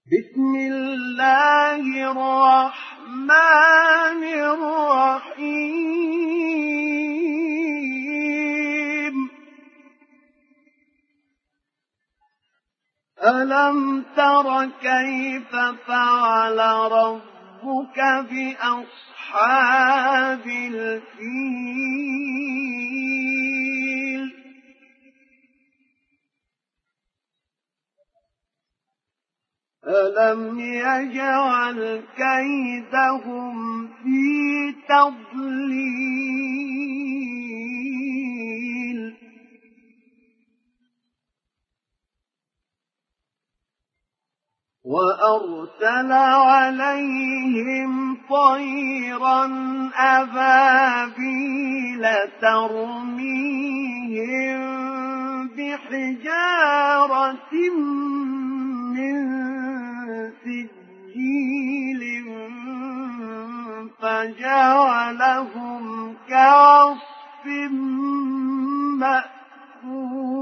بسم الله الرحمن الرحيم ألم تر كيف فعل ربك بأصحاب الفيل ألم يجعل كيدهم في تضليل وأرسل عليهم طيرا أبابيل ترميهم بحجارة من سجيل فجعلهم كعصف مأكول